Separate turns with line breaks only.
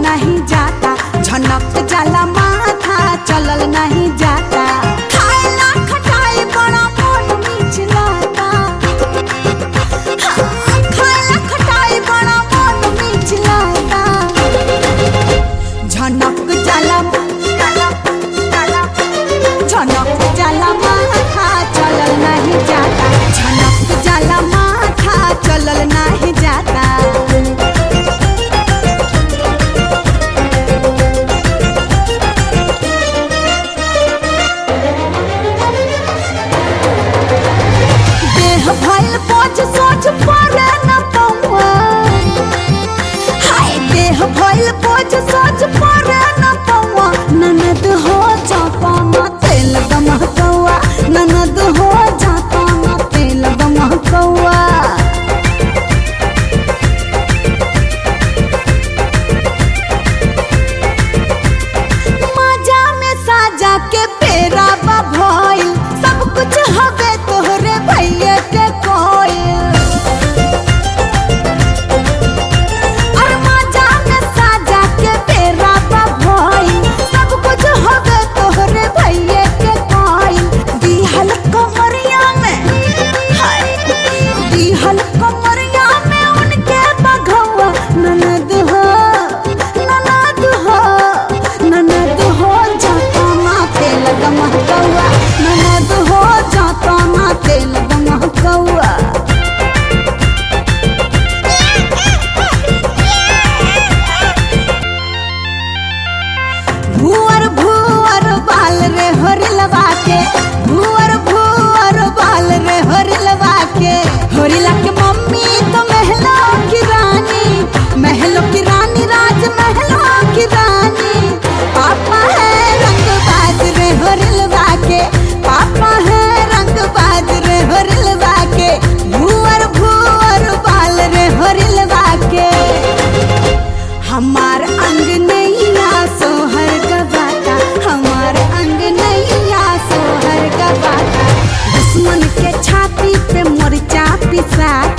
नहीं जाता, झनक जाला माथा चलल नहीं जाता। खाएला खटाई बड़ा मन मिचलाता, खाएला खटाई बड़ा मन मिचलाता। झनक जाला झनक जाला माथा चलल नहीं जाता, झनक जाला माथा चलल नहीं जाता। भइल बोझ सोच पड़े न पौआ, हाय देह भइल बोझ सोच पड़े न पौआ। ननद हो जाता न तेल गमकौआ, ननद हो जाता न तेल गमकौआ। मजा में साजा के पेरा बा भइल, सब कुछ हवे तोहरे भैया के कोयल। और मजा में साजा के पेरा बा भइल, सब कुछ हवे तोहरे भैया के कोयल। दिहल कमरिया में, हाय दिहल कमरिया में उनके बघौआ। ननद हो ननद हो ननद हो जाता ना तेल गमकौआ, ननद हो जाता ना तेल गमकौआ। भुअर भुअर बाल रे होरिलवा के, भुअर भुअर बाल रे होरिलवा के। होरिला के मम्मी तो महलों की रानी, महलों की रानी राज महलों की रानी। पापा है रंगबाज रे होरिलवा के, पापा है रंगबाज रे होरिलवा के। भुअर भुअर बाल रे होरिलवा के। हमार अंग नैया सोहर गवाता, हमार अंग नैया सोहर गवाता। दुश्मन के छाती पे मोर्चा पिसाता।